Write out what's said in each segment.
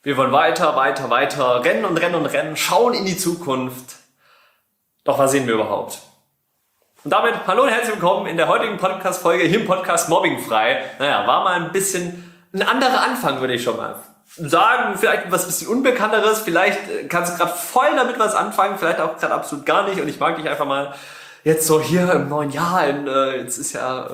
Wir wollen weiter, weiter, weiter, rennen und rennen und rennen, schauen in die Zukunft. Doch was sehen wir überhaupt? Und damit hallo und herzlich willkommen in der heutigen Podcast-Folge hier im Podcast Mobbingfrei. Naja, war mal ein bisschen ein anderer Anfang, würde ich schon mal sagen. Vielleicht was ein bisschen Unbekannteres, vielleicht kannst du gerade voll damit was anfangen, vielleicht auch gerade absolut gar nicht. Und ich mag dich einfach mal jetzt so hier im neuen Jahr, jetzt ist ja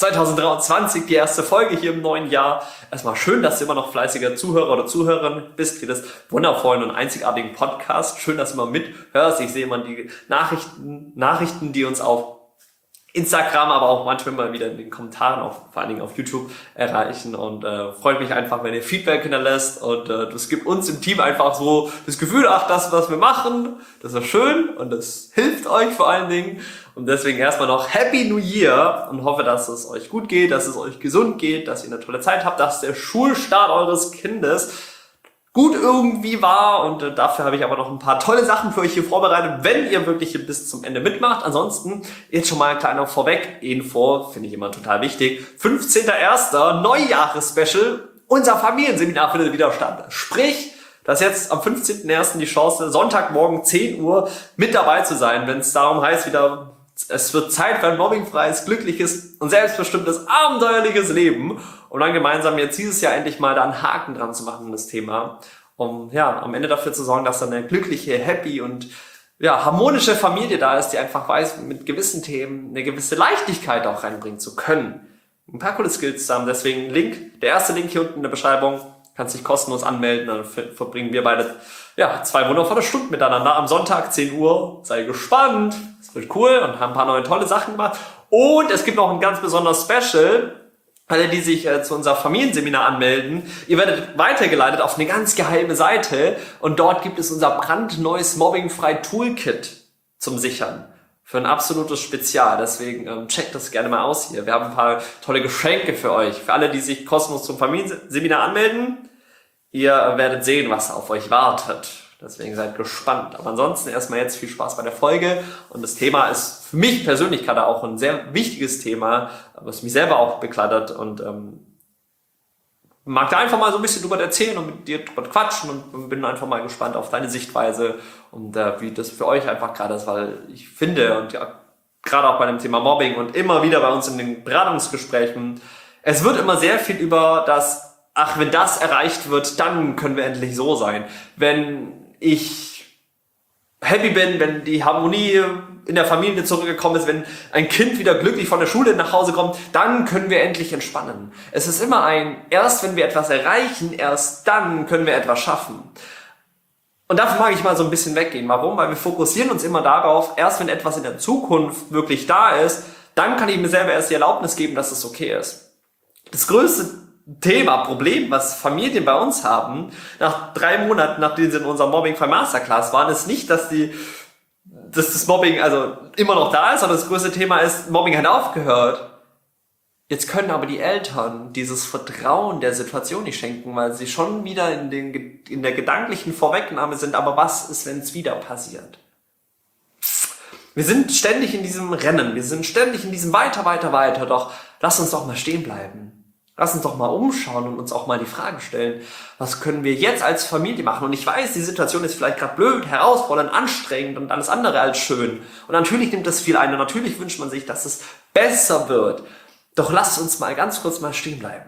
2023 die erste Folge hier im neuen Jahr. Erstmal schön, dass du immer noch fleißiger Zuhörer oder Zuhörerin bist für das wundervollen und einzigartigen Podcast. Schön, dass du immer mithörst. Ich sehe immer die Nachrichten, die uns auf Instagram, aber auch manchmal mal wieder in den Kommentaren, vor allen Dingen auf YouTube erreichen, und freut mich einfach, wenn ihr Feedback hinterlässt, und das gibt uns im Team einfach so das Gefühl, ach, das, was wir machen, das ist schön und das hilft euch vor allen Dingen, und deswegen erstmal noch Happy New Year und hoffe, dass es euch gut geht, dass es euch gesund geht, dass ihr eine tolle Zeit habt, dass der Schulstart eures Kindes gut irgendwie war, und dafür habe ich aber noch ein paar tolle Sachen für euch hier vorbereitet, wenn ihr wirklich hier bis zum Ende mitmacht. Ansonsten jetzt schon mal ein kleiner Vorweg-Info, finde ich immer total wichtig. 15.01. Neujahres-Special, unser Familienseminar findet wieder statt. Sprich, dass jetzt am 15.01. die Chance, Sonntagmorgen 10 Uhr mit dabei zu sein, wenn es darum heißt, wieder, es wird Zeit für ein mobbingfreies, glückliches und selbstbestimmtes, abenteuerliches Leben, um dann gemeinsam jetzt dieses Jahr endlich mal da einen Haken dran zu machen, das Thema, um ja am Ende dafür zu sorgen, dass dann eine glückliche, happy und ja harmonische Familie da ist, die einfach weiß, mit gewissen Themen eine gewisse Leichtigkeit auch reinbringen zu können. Ein paar coole Skills zusammen, deswegen der erste Link hier unten in der Beschreibung, kannst dich kostenlos anmelden, dann verbringen wir beide 2 wundervolle Stunden miteinander am Sonntag, 10 Uhr. Sei gespannt, es wird cool, und haben ein paar neue tolle Sachen gemacht. Und es gibt noch ein ganz besonderes Special, alle, die sich zu unser Familienseminar anmelden. Ihr werdet weitergeleitet auf eine ganz geheime Seite, und dort gibt es unser brandneues Mobbingfrei Toolkit zum Sichern. Für ein absolutes Spezial. Deswegen checkt das gerne mal aus hier. Wir haben ein paar tolle Geschenke für euch. Für alle, die sich kostenlos zum Familienseminar anmelden. Ihr werdet sehen, was auf euch wartet. Deswegen seid gespannt. Aber ansonsten erstmal jetzt viel Spaß bei der Folge. Und das Thema ist für mich persönlich gerade auch ein sehr wichtiges Thema, was mich selber auch bekleidet. Und mag da einfach mal so ein bisschen drüber erzählen und mit dir drüber quatschen, und bin einfach mal gespannt auf deine Sichtweise und wie das für euch einfach gerade ist, weil ich finde, und ja, gerade auch bei dem Thema Mobbing und immer wieder bei uns in den Beratungsgesprächen, es wird immer sehr viel über das, ach, wenn das erreicht wird, dann können wir endlich so sein. Wenn ich happy bin, wenn die Harmonie in der Familie zurückgekommen ist, wenn ein Kind wieder glücklich von der Schule nach Hause kommt, dann können wir endlich entspannen. Es ist immer erst wenn wir etwas erreichen, erst dann können wir etwas schaffen. Und davon mag ich mal so ein bisschen weggehen. Warum? Weil wir fokussieren uns immer darauf, erst wenn etwas in der Zukunft wirklich da ist, dann kann ich mir selber erst die Erlaubnis geben, dass es okay ist. Das größte Problem, was Familien bei uns haben, nach 3 Monaten, nachdem sie in unserer Mobbing-Frei Masterclass waren, ist nicht, dass das Mobbing also immer noch da ist, sondern das größte Thema ist, Mobbing hat aufgehört. Jetzt können aber die Eltern dieses Vertrauen der Situation nicht schenken, weil sie schon wieder in der gedanklichen Vorwegnahme sind, aber was ist, wenn es wieder passiert? Wir sind ständig in diesem Rennen, wir sind ständig in diesem weiter, doch lass uns doch mal stehen bleiben. Lass uns doch mal umschauen und uns auch mal die Frage stellen, was können wir jetzt als Familie machen? Und ich weiß, die Situation ist vielleicht gerade blöd, herausfordernd, anstrengend und alles andere als schön. Und natürlich nimmt das viel ein, und natürlich wünscht man sich, dass es besser wird. Doch lasst uns mal ganz kurz mal stehen bleiben.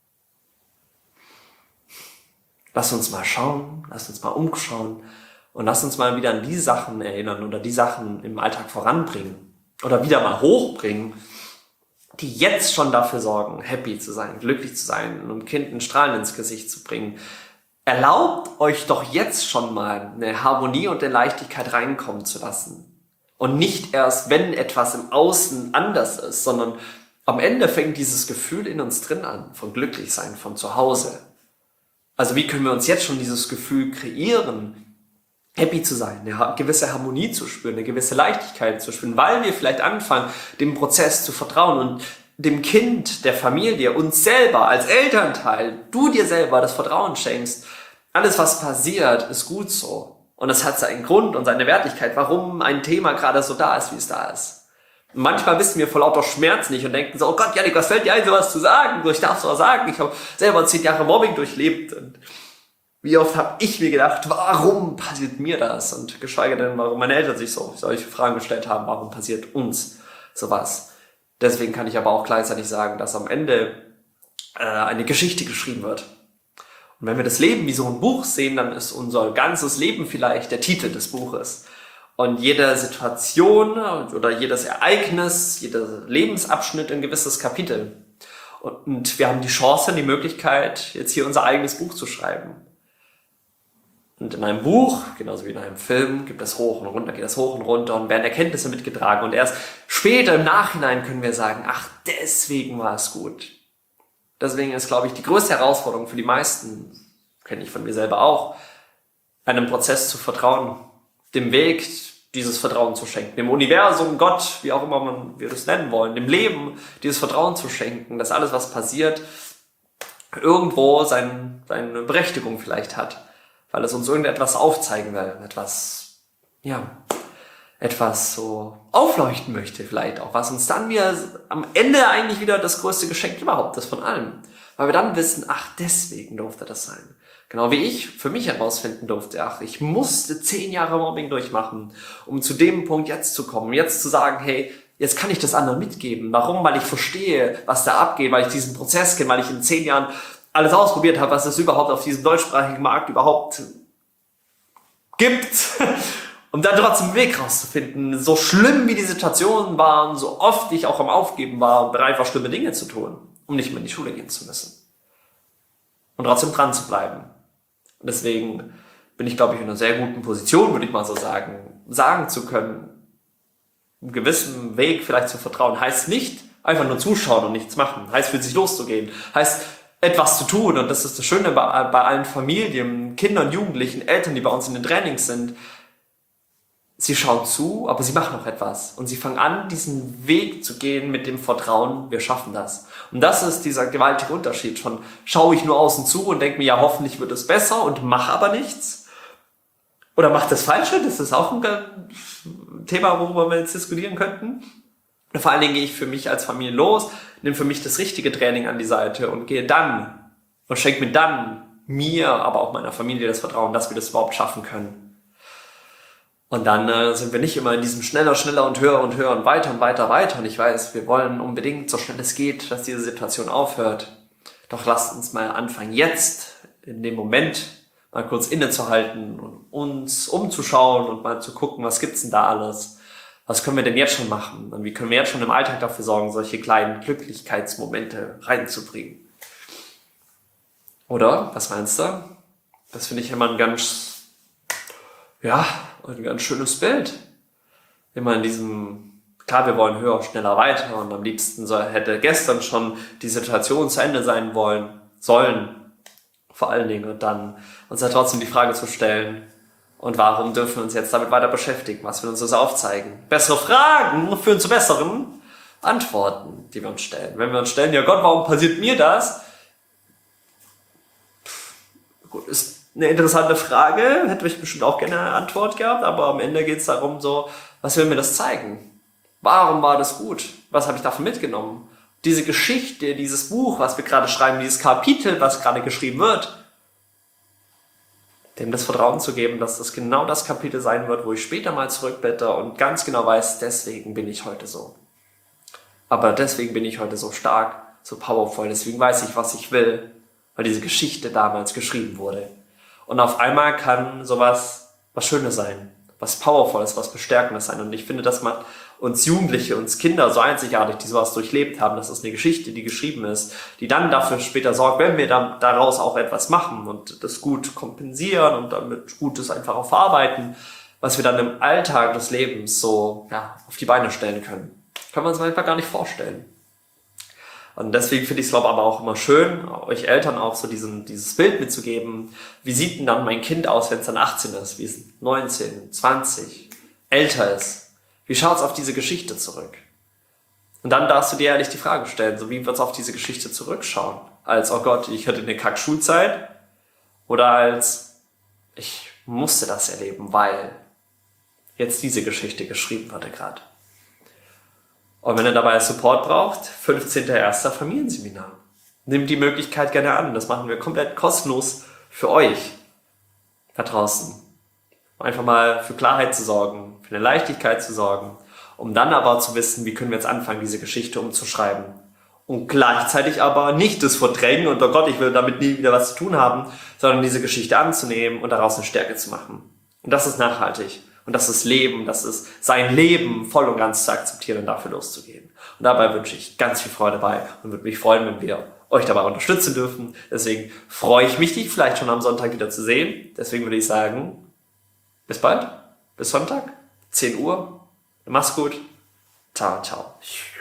Lasst uns mal schauen, lasst uns mal umschauen und lasst uns mal wieder an die Sachen erinnern oder die Sachen im Alltag voranbringen oder wieder mal hochbringen, die jetzt schon dafür sorgen, happy zu sein, glücklich zu sein und einem Kind ein Strahlen ins Gesicht zu bringen. Erlaubt euch doch jetzt schon mal eine Harmonie und eine Leichtigkeit reinkommen zu lassen. Und nicht erst, wenn etwas im Außen anders ist, sondern am Ende fängt dieses Gefühl in uns drin an, von Glücklichsein, von zu Hause. Also wie können wir uns jetzt schon dieses Gefühl kreieren, happy zu sein, eine gewisse Harmonie zu spüren, eine gewisse Leichtigkeit zu spüren, weil wir vielleicht anfangen, dem Prozess zu vertrauen und dem Kind, der Familie, uns selber als Elternteil, du dir selber das Vertrauen schenkst. Alles, was passiert, ist gut so. Und es hat seinen Grund und seine Wertigkeit, warum ein Thema gerade so da ist, wie es da ist. Und manchmal wissen wir vor lauter Schmerz nicht und denken so, oh Gott, Janik, was fällt dir ein, sowas zu sagen? So, ich darf sowas sagen, ich habe selber 10 Jahre Mobbing durchlebt. Und Wie oft habe ich mir gedacht, warum passiert mir das? Und geschweige denn, warum meine Eltern sich solche Fragen gestellt haben, warum passiert uns sowas? Deswegen kann ich aber auch gleichzeitig sagen, dass am Ende eine Geschichte geschrieben wird. Und wenn wir das Leben wie so ein Buch sehen, dann ist unser ganzes Leben vielleicht der Titel des Buches. Und jede Situation oder jedes Ereignis, jeder Lebensabschnitt ein gewisses Kapitel. Und wir haben die Chance, die Möglichkeit, jetzt hier unser eigenes Buch zu schreiben. Und in einem Buch, genauso wie in einem Film, gibt es hoch und runter, geht es hoch und runter und werden Erkenntnisse mitgetragen. Und erst später im Nachhinein können wir sagen, ach, deswegen war es gut. Deswegen ist, glaube ich, die größte Herausforderung für die meisten, kenne ich von mir selber auch, einem Prozess zu vertrauen, dem Weg dieses Vertrauen zu schenken, dem Universum, Gott, wie auch immer wir das nennen wollen, dem Leben dieses Vertrauen zu schenken, dass alles, was passiert, irgendwo seine Berechtigung vielleicht hat, weil es uns irgendetwas aufzeigen will, etwas so aufleuchten möchte vielleicht auch, was uns dann wieder am Ende eigentlich wieder das größte Geschenk überhaupt ist von allem. Weil wir dann wissen, ach, deswegen durfte das sein. Genau wie ich für mich herausfinden durfte, ach, ich musste 10 Jahre Mobbing durchmachen, um zu dem Punkt jetzt zu kommen, jetzt zu sagen, hey, jetzt kann ich das anderen mitgeben. Warum? Weil ich verstehe, was da abgeht, weil ich diesen Prozess kenne, weil ich in 10 Jahren alles ausprobiert habe, was es überhaupt auf diesem deutschsprachigen Markt überhaupt gibt. Um dann trotzdem einen Weg rauszufinden, so schlimm wie die Situationen waren, so oft ich auch am Aufgeben war und bereit war, schlimme Dinge zu tun, um nicht mehr in die Schule gehen zu müssen. Und trotzdem dran zu bleiben. Und deswegen bin ich, glaube ich, in einer sehr guten Position, würde ich mal so sagen zu können, einen gewissen Weg vielleicht zu vertrauen. Heißt nicht einfach nur zuschauen und nichts machen. Heißt für sich loszugehen. Heißt etwas zu tun. Und das ist das Schöne bei allen Familien, Kindern, Jugendlichen, Eltern, die bei uns in den Trainings sind. Sie schauen zu, aber sie machen auch etwas. Und sie fangen an, diesen Weg zu gehen mit dem Vertrauen, wir schaffen das. Und das ist dieser gewaltige Unterschied. Schon schaue ich nur außen zu und denke mir, ja, hoffentlich wird es besser und mache aber nichts. Oder mache das Falsche, das ist auch ein Thema, worüber wir jetzt diskutieren könnten. Und vor allen Dingen gehe ich für mich als Familie los, nehme für mich das richtige Training an die Seite und gehe dann und schenke mir dann mir, aber auch meiner Familie das Vertrauen, dass wir das überhaupt schaffen können. Und dann sind wir nicht immer in diesem schneller und höher und weiter und weiter. Und ich weiß, wir wollen unbedingt, so schnell es geht, dass diese Situation aufhört. Doch lasst uns mal anfangen, jetzt, in dem Moment, mal kurz innezuhalten und uns umzuschauen und mal zu gucken, was gibt's denn da alles? Was können wir denn jetzt schon machen? Und wie können wir jetzt schon im Alltag dafür sorgen, solche kleinen Glücklichkeitsmomente reinzubringen? Oder? Was meinst du? Das finde ich immer ein ganz schönes Bild. Immer in diesem, klar, wir wollen höher, schneller, weiter und am liebsten hätte gestern schon die Situation zu Ende sein sollen, vor allen Dingen, und dann uns ja trotzdem die Frage zu stellen, und warum dürfen wir uns jetzt damit weiter beschäftigen? Was will uns das aufzeigen? Bessere Fragen führen zu besseren Antworten, die wir uns stellen. Wenn wir uns stellen, ja Gott, warum passiert mir das? Gut, ist eine interessante Frage, hätte ich bestimmt auch gerne eine Antwort gehabt, aber am Ende geht es darum, so, was will mir das zeigen? Warum war das gut? Was habe ich davon mitgenommen? Diese Geschichte, dieses Buch, was wir gerade schreiben, dieses Kapitel, was gerade geschrieben wird, dem das Vertrauen zu geben, dass das genau das Kapitel sein wird, wo ich später mal zurückblätter und ganz genau weiß, deswegen bin ich heute so. Aber deswegen bin ich heute so stark, so powerful, deswegen weiß ich, was ich will, weil diese Geschichte damals geschrieben wurde. Und auf einmal kann sowas was Schönes sein, was Powervolles, was Bestärkendes sein. Und ich finde, das macht uns Jugendliche, uns Kinder so einzigartig, die sowas durchlebt haben. Das ist eine Geschichte, die geschrieben ist, die dann dafür später sorgt, wenn wir dann daraus auch etwas machen und das gut kompensieren und damit Gutes einfach auch verarbeiten, was wir dann im Alltag des Lebens so auf die Beine stellen können. Können wir uns einfach gar nicht vorstellen. Und deswegen finde ich es, aber auch immer schön, euch Eltern auch so dieses Bild mitzugeben. Wie sieht denn dann mein Kind aus, wenn es dann 18 ist, wie es 19, 20, älter ist? Wie schaut es auf diese Geschichte zurück? Und dann darfst du dir ehrlich die Frage stellen, so wie wird es auf diese Geschichte zurückschauen? Als, oh Gott, ich hatte eine Kack-Schulzeit? Oder als, ich musste das erleben, weil jetzt diese Geschichte geschrieben wurde gerade. Und wenn ihr dabei Support braucht, 15.01. Familienseminar. Nehmt die Möglichkeit gerne an. Das machen wir komplett kostenlos für euch. da draußen. Um einfach mal für Klarheit zu sorgen, für eine Leichtigkeit zu sorgen, um dann aber zu wissen, wie können wir jetzt anfangen, diese Geschichte umzuschreiben. Und gleichzeitig aber nicht das verdrängen und oh Gott, ich will damit nie wieder was zu tun haben, sondern diese Geschichte anzunehmen und daraus eine Stärke zu machen. Und das ist nachhaltig. Und das ist Leben, das ist sein Leben voll und ganz zu akzeptieren und dafür loszugehen. Und dabei wünsche ich ganz viel Freude dabei und würde mich freuen, wenn wir euch dabei unterstützen dürfen. Deswegen freue ich mich, dich vielleicht schon am Sonntag wieder zu sehen. Deswegen würde ich sagen, bis bald, bis Sonntag, 10 Uhr. Mach's gut. Ciao, ciao.